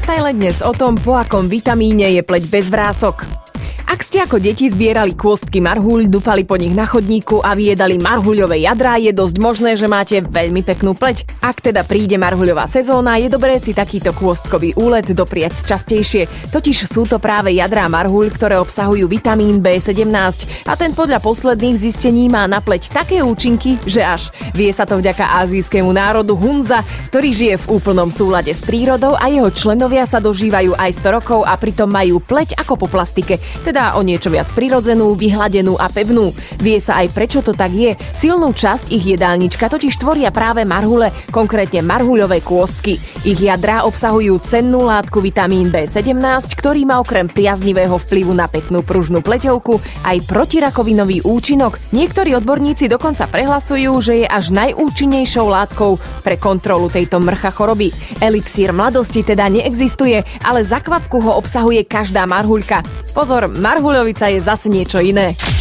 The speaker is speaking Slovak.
Lifestyle dnes o tom, po akom vitamíne je pleť bez vrások. Ak ste ako deti zbierali kôstky marhuľ, dúfali po nich na chodníku a vyjedali marhuľové jadrá, je dosť možné, že máte veľmi peknú pleť. Ak teda príde marhuľová sezóna, je dobré si takýto kôstkový úlet dopriať častejšie. Totiž sú to práve jadrá marhuľ, ktoré obsahujú vitamín B17 a ten podľa posledných zistení má na pleť také účinky, že až. Vie sa to vďaka ázijskému národu Hunza, ktorý žije v úplnom súlade s prírodou a jeho členovia sa dožívajú aj 100 rokov a pritom majú pleť ako po plastike, teda o niečo viac prirodzenú, vyhladenú a pevnú. Vie sa aj prečo to tak je. Silnú časť ich jedálnička totiž tvoria práve marhule, konkrétne marhuľové kôstky. Ich jadrá obsahujú cennú látku vitamín B17, ktorý má okrem priaznivého vplyvu na peknú pružnú pleťovku aj protirakovinový účinok. Niektorí odborníci dokonca prehlasujú, že je až najúčinnejšou látkou pre kontrolu tejto mrcha choroby. Elixír mladosti teda neexistuje, ale za kvapku ho obsahuje každá marhuľka. Pozor, marhuľovica je zase niečo iné.